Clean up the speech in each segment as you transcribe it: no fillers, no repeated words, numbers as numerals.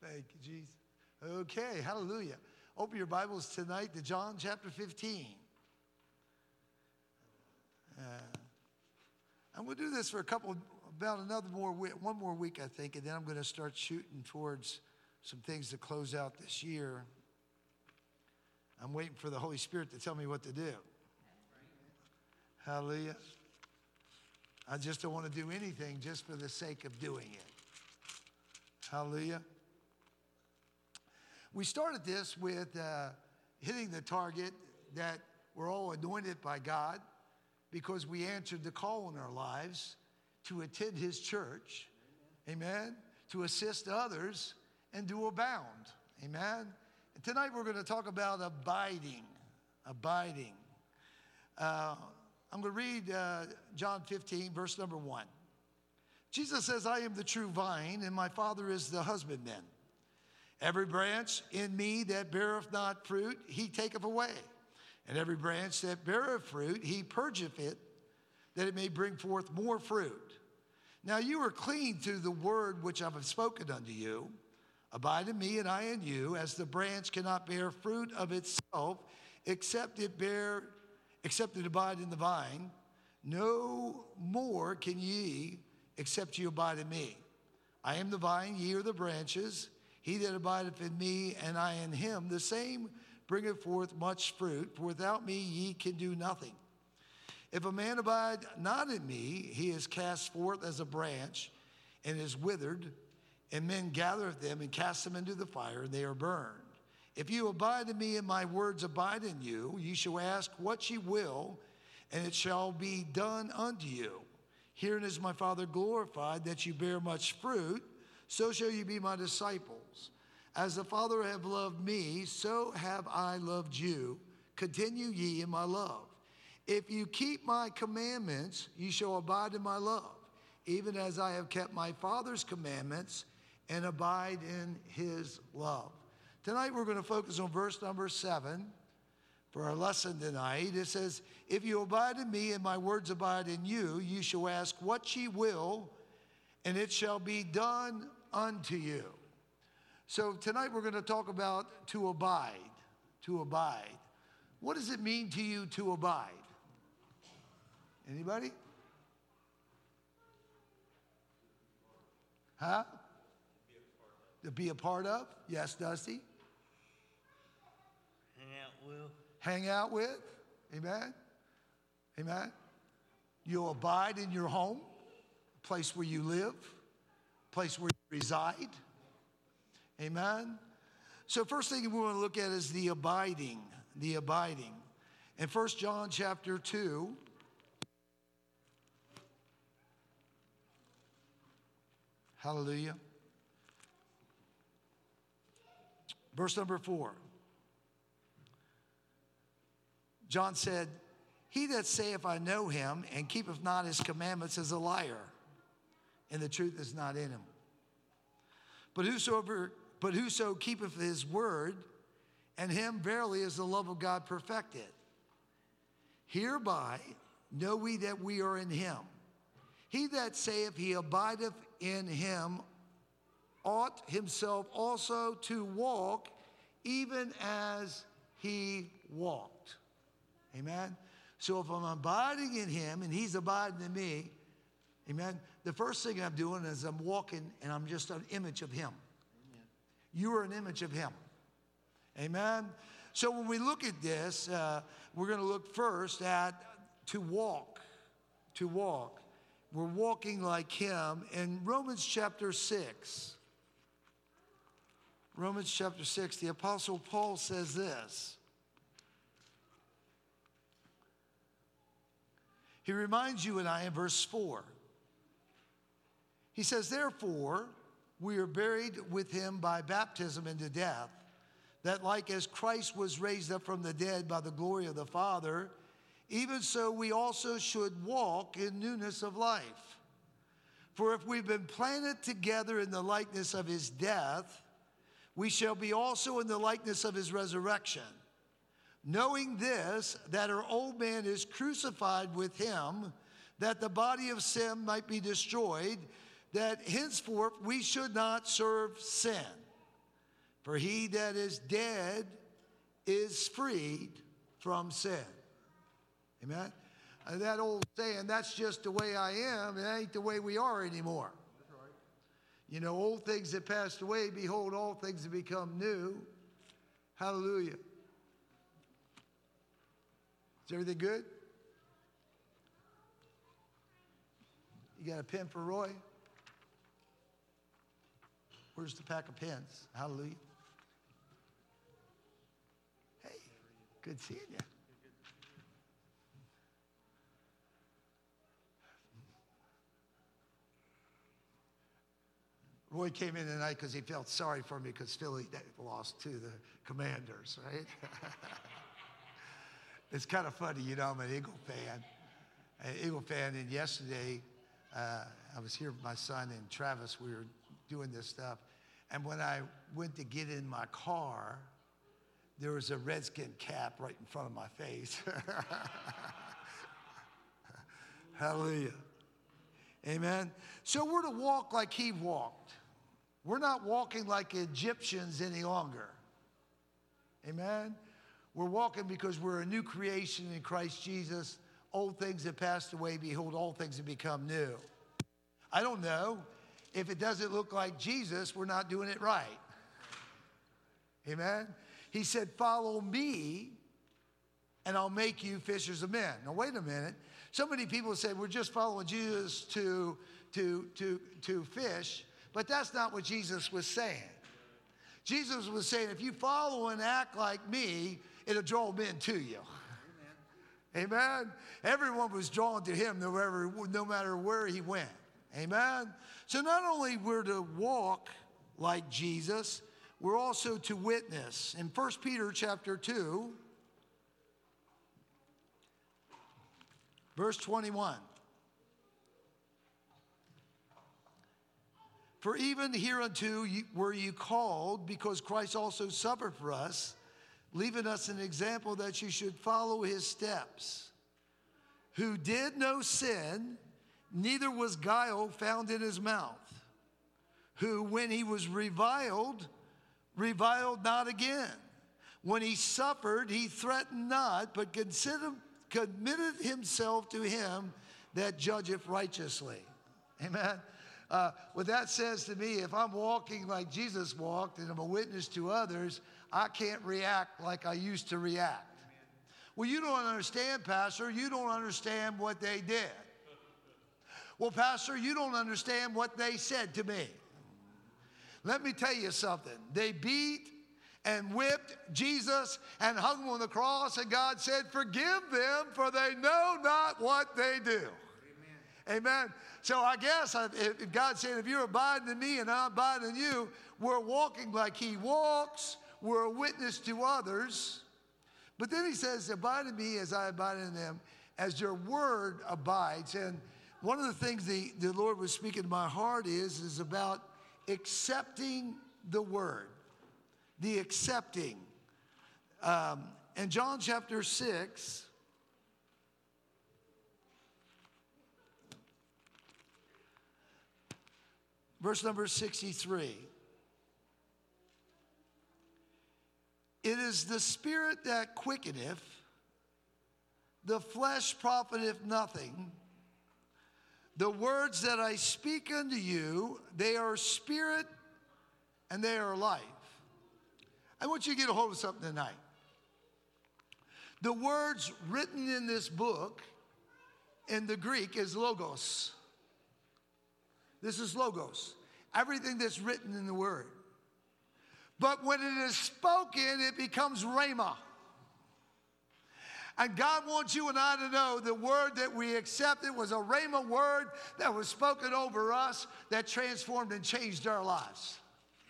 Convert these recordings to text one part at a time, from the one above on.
Thank you, Jesus. Okay, hallelujah. Open your Bibles tonight to John chapter 15. I'm going to do this for one more week, I think, and then I'm going to start shooting towards some things to close out this year. I'm waiting for the Holy Spirit to tell me what to do. Hallelujah. I just don't want to do anything just for the sake of doing it. Hallelujah. We started this with hitting the target that we're all anointed by God because we answered the call in our lives to attend his church. Amen. To assist others and to abound. Amen. And tonight we're going to talk about abiding. Abiding. I'm going to read John 15, verse number 1. Jesus says, I am the true vine, and my Father is the husbandman. Every branch in me that beareth not fruit, he taketh away. And every branch that beareth fruit, he purgeth it, that it may bring forth more fruit. Now you are clean through the word which I have spoken unto you. Abide in me, and I in you, as the branch cannot bear fruit of itself, except it abide in the vine. No more can ye, except ye abide in me. I am the vine, ye are the branches. He that abideth in me, and I in him, the same bringeth forth much fruit. For without me ye can do nothing. If a man abide not in me, he is cast forth as a branch, and is withered, and men gather them and cast them into the fire, and they are burned. If you abide in me, and my words abide in you, ye shall ask what ye will, and it shall be done unto you. Herein is my Father glorified, that you bear much fruit, so shall you be my disciples. As the Father hath loved me, so have I loved you. Continue ye in my love. If you keep my commandments, ye shall abide in my love, even as I have kept my Father's commandments and abide in his love. Tonight we're going to focus on verse number 7 for our lesson tonight. It says, if you abide in me and my words abide in you, you shall ask what ye will, and it shall be done unto you. So tonight we're going to talk about to abide. To abide. What does it mean to you to abide? Anybody? Huh? To be a part of? Yes, Dusty. Hang out with. Amen. Amen. You'll abide in your home, place where you live, place where you reside. Amen. So first thing we want to look at is the abiding. The abiding. In 1 John chapter 2, hallelujah. Verse number 4. John said, he that saith I know him and keepeth not his commandments is a liar, and the truth is not in him. But whoso keepeth his word, and him verily is the love of God perfected. Hereby know we that we are in him. He that saith he abideth in him ought himself also to walk even as he walked. Amen. So if I'm abiding in him and he's abiding in me, amen, the first thing I'm doing is I'm walking and I'm just an image of him. Amen. You are an image of him. Amen. So when we look at this, we're going to look first at to walk. To walk. We're walking like him. In Romans chapter 6, Romans chapter 6, the Apostle Paul says this. He reminds you and I in verse 4. He says, therefore, we are buried with him by baptism into death, that like as Christ was raised up from the dead by the glory of the Father, even so we also should walk in newness of life. For if we've been planted together in the likeness of his death, we shall be also in the likeness of his resurrection. Knowing this, that our old man is crucified with him, that the body of sin might be destroyed, that henceforth we should not serve sin. For he that is dead is freed from sin. Amen? And that old saying, that's just the way I am, it ain't the way we are anymore. That's right. You know, old things that passed away, behold, all things have become new. Hallelujah. Is everything good? You got a pen for Roy? Where's the pack of pens? Hallelujah. Hey, good seeing you. Roy came in tonight because he felt sorry for me because Philly lost to the Commanders, right? It's kind of funny, you know, I'm an Eagle fan. And yesterday, I was here with my son and Travis. We were doing this stuff. And when I went to get in my car, there was a Redskin cap right in front of my face. Hallelujah. Amen. So we're to walk like he walked. We're not walking like Egyptians any longer. Amen. We're walking because we're a new creation in Christ Jesus. Old things have passed away. Behold, all things have become new. I don't know. If it doesn't look like Jesus, we're not doing it right. Amen. He said, follow me and I'll make you fishers of men. Now, wait a minute. So many people say we're just following Jesus to fish, but that's not what Jesus was saying. Jesus was saying, if you follow and act like me, it'll draw men to you. Amen. Amen. Everyone was drawn to him no matter where he went. Amen. So not only we're to walk like Jesus, we're also to witness. In 1 Peter chapter 2, verse 21. For even hereunto were you called, because Christ also suffered for us, leaving us an example that you should follow his steps, who did no sin, neither was guile found in his mouth, who when he was reviled not again. When he suffered, he threatened not, but committed himself to him that judgeth righteously. Amen. What that says to me, if I'm walking like Jesus walked and I'm a witness to others, I can't react like I used to react. Well, you don't understand, Pastor. You don't understand what they did. Well, Pastor, you don't understand what they said to me. Let me tell you something. They beat and whipped Jesus and hung him on the cross, and God said, forgive them, for they know not what they do. Amen. Amen. So I guess if God said, if you're abiding in me and I abide in you, we're walking like he walks. We're a witness to others. But then he says, abide in me as I abide in them, as your word abides. And one of the things the Lord was speaking to my heart is about accepting the word. The accepting. In John chapter 6, verse number 63. It is the spirit that quickeneth, the flesh profiteth nothing. The words that I speak unto you, they are spirit and they are life. I want you to get a hold of something tonight. The words written in this book in the Greek is logos. This is logos. Everything that's written in the word. But when it is spoken, it becomes rhema. And God wants you and I to know the word that we accepted was a rhema word that was spoken over us that transformed and changed our lives.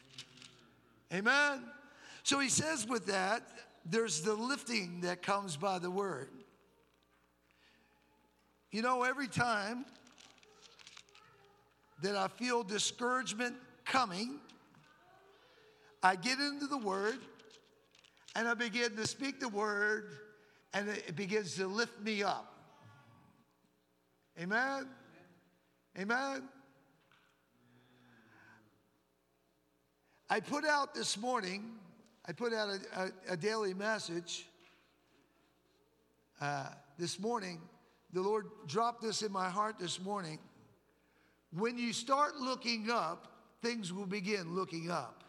Amen? So he says with that, there's the lifting that comes by the word. You know, every time that I feel discouragement coming, I get into the word and I begin to speak the word, and it begins to lift me up. Amen? Amen? I put out this morning, I put out a daily message. This morning, the Lord dropped this in my heart this morning. When you start looking up, things will begin looking up.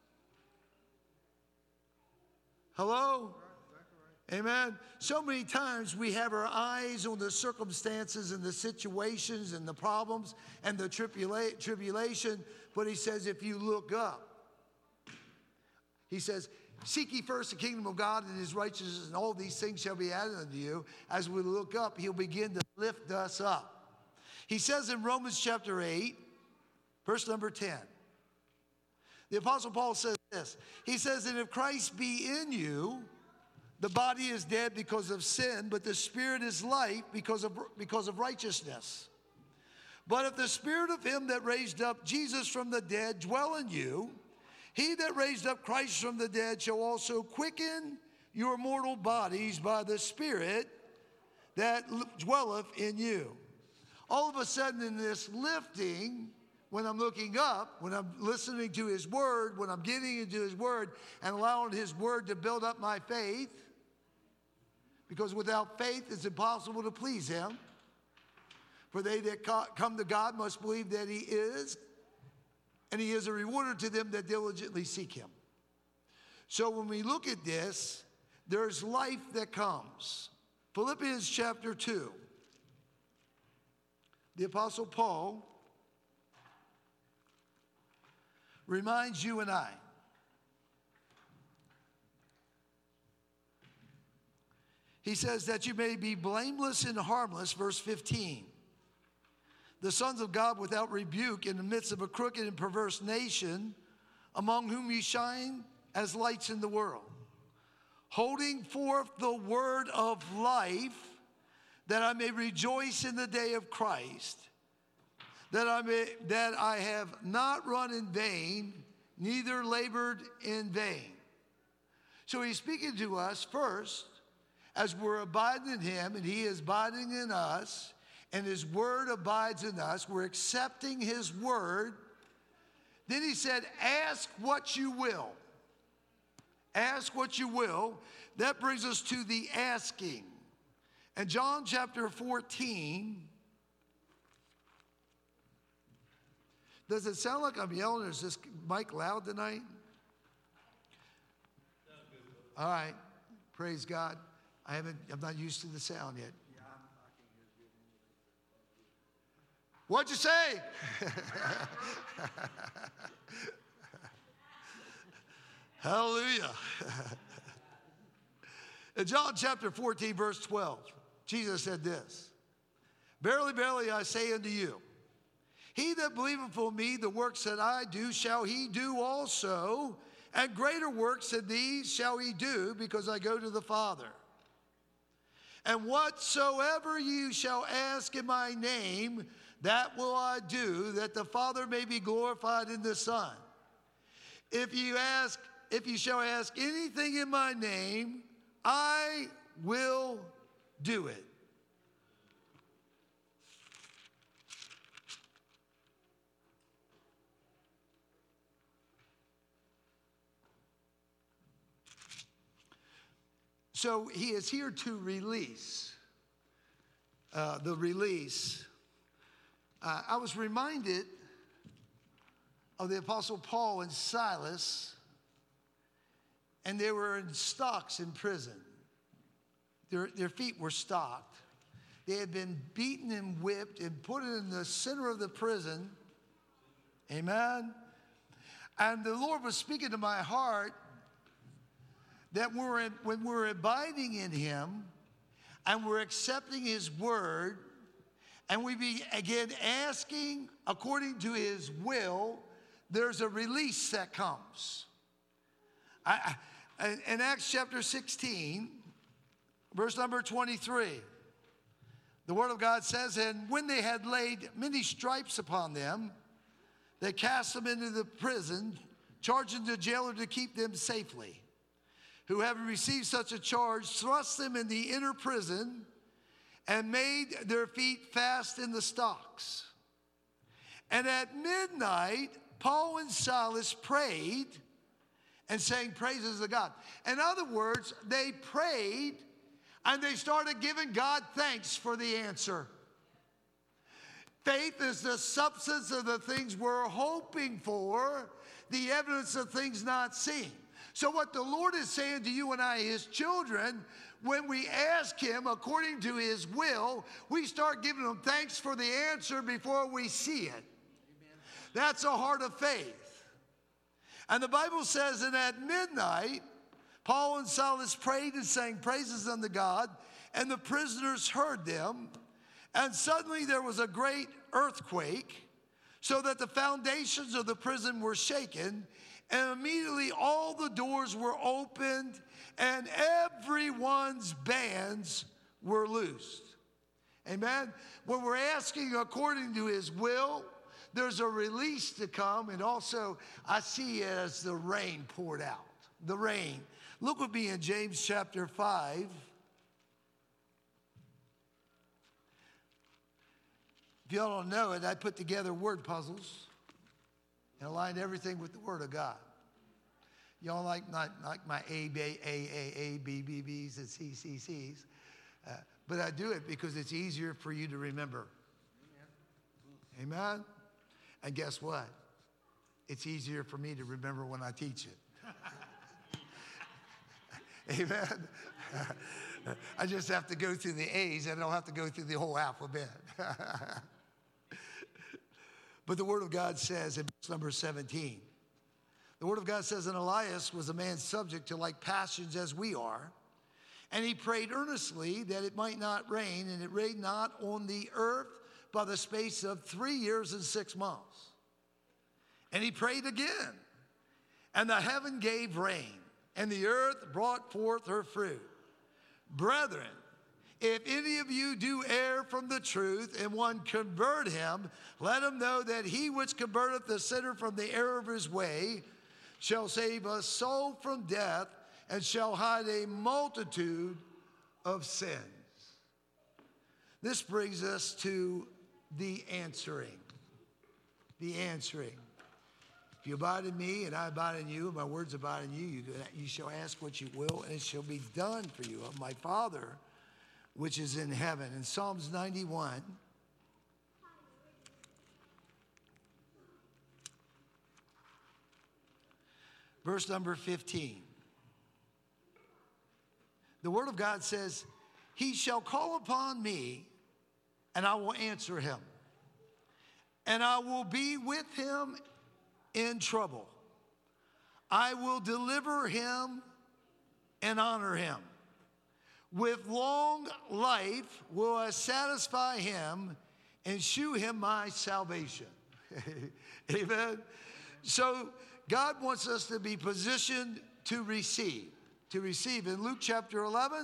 Hello? Amen. So many times we have our eyes on the circumstances and the situations and the problems and the tribulation. But he says, if you look up, he says, seek ye first the kingdom of God and his righteousness, and all these things shall be added unto you. As we look up, he'll begin to lift us up. He says in Romans chapter 8, verse number 10, the Apostle Paul says this. He says, and if Christ be in you, the body is dead because of sin, but the spirit is life because of righteousness. But if the spirit of him that raised up Jesus from the dead dwell in you, he that raised up Christ from the dead shall also quicken your mortal bodies by the Spirit that dwelleth in you. All of a sudden in this lifting, when I'm looking up, when I'm listening to his word, when I'm getting into his word and allowing his word to build up my faith, because without faith it's impossible to please him. For they that come to God must believe that he is, and he is a rewarder to them that diligently seek him. So when we look at this, there's life that comes. Philippians chapter 2. The Apostle Paul reminds you and I. He says that you may be blameless and harmless, verse 15. The sons of God without rebuke in the midst of a crooked and perverse nation, among whom ye shine as lights in the world, holding forth the word of life, that I may rejoice in the day of Christ, that I have not run in vain, neither labored in vain. So he's speaking to us first, as we're abiding in him, and he is abiding in us, and his word abides in us. We're accepting his word. Then he said, ask what you will. Ask what you will. That brings us to the asking. And John chapter 14. Does it sound like I'm yelling, or is this mic loud tonight? All right. Praise God. I'm not used to the sound yet. What'd you say? Hallelujah. In John chapter 14, verse 12, Jesus said this, verily, verily, I say unto you, he that believeth on me, the works that I do, shall he do also, and greater works than these shall he do, because I go to the Father. And whatsoever you shall ask in my name, that will I do, that the Father may be glorified in the Son. If you shall ask anything in my name, I will do it. So he is here to release. The release. I was reminded of the Apostle Paul and Silas, and they were in stocks in prison. Their feet were stocked. They had been beaten and whipped and put in the center of the prison. Amen. And the Lord was speaking to my heart that when we're abiding in him and we're accepting his word, and we be again asking according to his will, there's a release that comes. In Acts chapter 16, verse number 23, the word of God says, and when they had laid many stripes upon them, they cast them into the prison, charging the jailer to keep them safely. Who, having received such a charge, thrust them in the inner prison, and made their feet fast in the stocks. And at midnight, Paul and Silas prayed and sang praises to God. In other words, they prayed and they started giving God thanks for the answer. Faith is the substance of the things we're hoping for, the evidence of things not seen. So what the Lord is saying to you and I, his children, when we ask him according to his will, we start giving him thanks for the answer before we see it. Amen. That's a heart of faith. And the Bible says that at midnight, Paul and Silas prayed and sang praises unto God, and the prisoners heard them. And suddenly there was a great earthquake, so that the foundations of the prison were shaken, and immediately all the doors were opened, and everyone's bands were loosed. Amen? When we're asking according to his will, there's a release to come, and also I see it as the rain poured out. The rain. Look with me in James chapter 5. If y'all don't know it, I put together word puzzles and aligned everything with the Word of God. Y'all not like my A, B, B's, and C's. But I do it because it's easier for you to remember. Amen. Amen? And guess what? It's easier for me to remember when I teach it. Amen? I just have to go through the A's. I don't have to go through the whole alphabet. But the Word of God says in verse number 17, the Word of God says, and Elias was a man subject to like passions as we are, and he prayed earnestly that it might not rain, and it rained not on the earth by the space of 3 years and 6 months. And he prayed again, and the heaven gave rain, and the earth brought forth her fruit. Brethren, if any of you do err from the truth, and one convert him, let him know that he which converteth the sinner from the error of his way shall save a soul from death, and shall hide a multitude of sins. This brings us to the answering. The answering. If you abide in me and I abide in you, and my words abide in you, you shall ask what you will, and it shall be done for you of my Father which is in heaven. In Psalms 91, verse number 15. The Word of God says, he shall call upon me, and I will answer him, and I will be with him in trouble. I will deliver him and honor him. With long life will I satisfy him and shew him my salvation. Amen. So God wants us to be positioned to receive. To receive. In Luke chapter 11,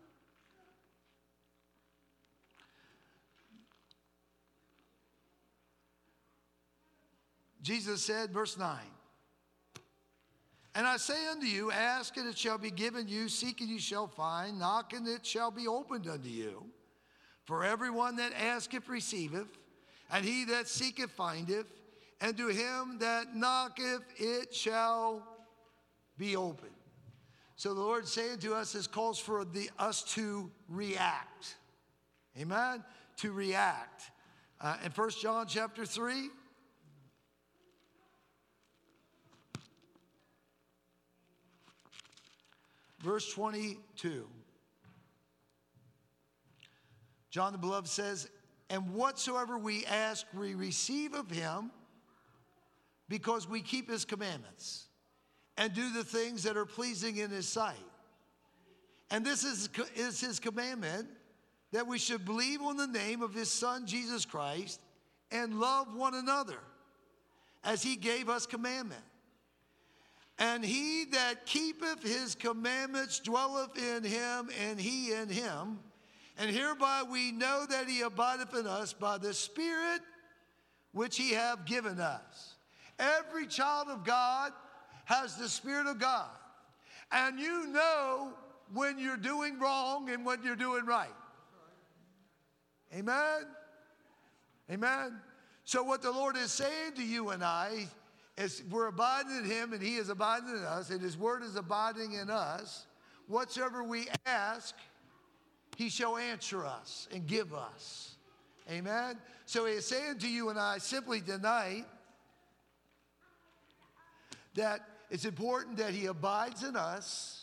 Jesus said, verse 9, and I say unto you, ask and it shall be given you, seek and you shall find, knock and it shall be opened unto you. For everyone that asketh receiveth, and he that seeketh findeth, and to him that knocketh it shall be opened. So the Lord saying to us, this calls for us to react. Amen? To react. In 1 John chapter 3, verse 22. John the Beloved says, and whatsoever we ask, we receive of him, because we keep his commandments and do the things that are pleasing in his sight. And this is his commandment, that we should believe on the name of his Son, Jesus Christ, and love one another as he gave us commandment. And he that keepeth his commandments dwelleth in him, and he in him. And hereby we know that he abideth in us by the Spirit which he hath given us. Every child of God has the Spirit of God. And you know when you're doing wrong and when you're doing right. Amen? Amen? So what the Lord is saying to you and I as we're abiding in him and he is abiding in us, and his word is abiding in us, whatsoever we ask, he shall answer us and give us. Amen? So he is saying to you and I simply tonight that it's important that he abides in us.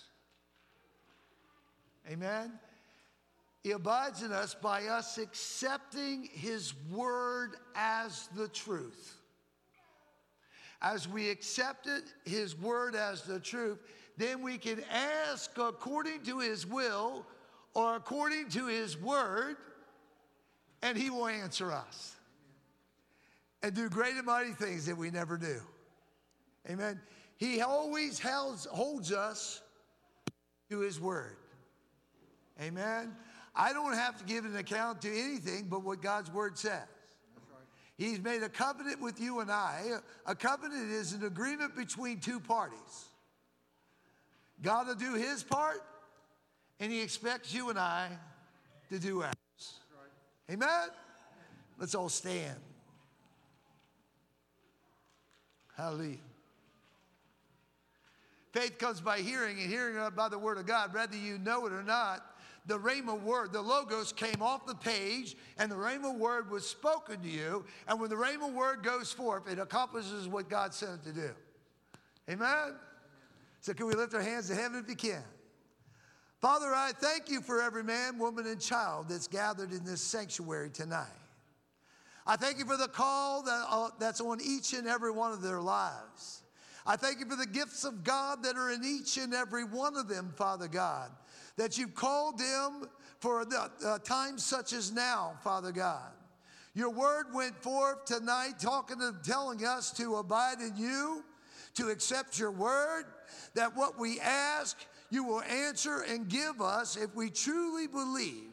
Amen? He abides in us by us accepting his word as the truth. As we accepted his word as the truth, then we can ask according to his will or according to his word, and he will answer us and do great and mighty things that we never do. Amen. He always holds us to his word. Amen. I don't have to give an account to anything but what God's word says. That's right. He's made a covenant with you and I. A covenant is an agreement between two parties. God will do his part, and he expects you and I to do ours. Right. Amen? Let's all stand. Hallelujah. Faith comes by hearing, and hearing by the word of God. Whether you know it or not, the Rhema word, the Logos, came off the page, and the Rhema word was spoken to you. And when the Rhema word goes forth, it accomplishes what God sent it to do. Amen? So can we lift our hands to heaven if you can? Father, I thank you for every man, woman, and child that's gathered in this sanctuary tonight. I thank you for the call that's on each and every one of their lives. I thank you for the gifts of God that are in each and every one of them, Father God, that you've called them for a time such as now, Father God. Your word went forth tonight telling us to abide in you, to accept your word, that what we ask, you will answer and give us if we truly believe.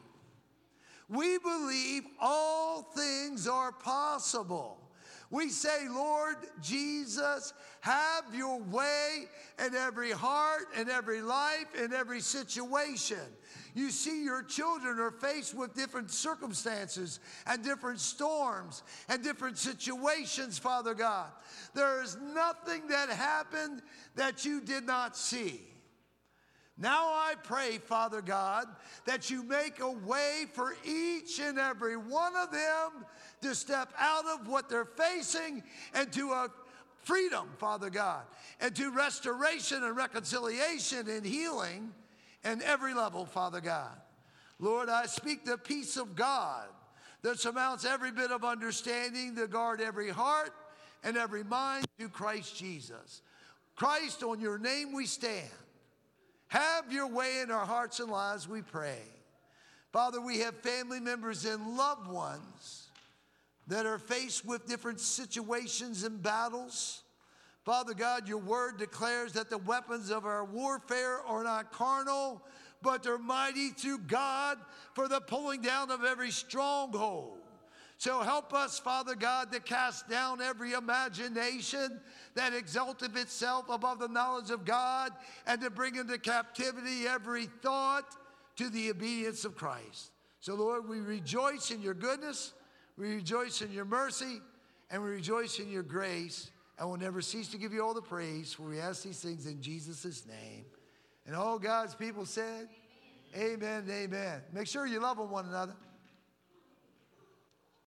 We believe all things are possible. We say, Lord Jesus, have your way in every heart, in every life, in every situation. You see, your children are faced with different circumstances and different storms and different situations, Father God. There is nothing that happened that you did not see. Now I pray, Father God, that you make a way for each and every one of them to step out of what they're facing and to a freedom, Father God, and to restoration and reconciliation and healing in every level, Father God. Lord, I speak the peace of God that surmounts every bit of understanding to guard every heart and every mind through Christ Jesus. Christ, on your name we stand. Have your way in our hearts and lives, we pray. Father, we have family members and loved ones that are faced with different situations and battles. Father God, your word declares that the weapons of our warfare are not carnal, but they're mighty through God for the pulling down of every stronghold. So help us, Father God, to cast down every imagination that exalteth itself above the knowledge of God, and to bring into captivity every thought to the obedience of Christ. So, Lord, we rejoice in your goodness, we rejoice in your mercy, and we rejoice in your grace, and we'll never cease to give you all the praise, for we ask these things in Jesus' name. And all God's people said, amen and amen. Make sure you love one another.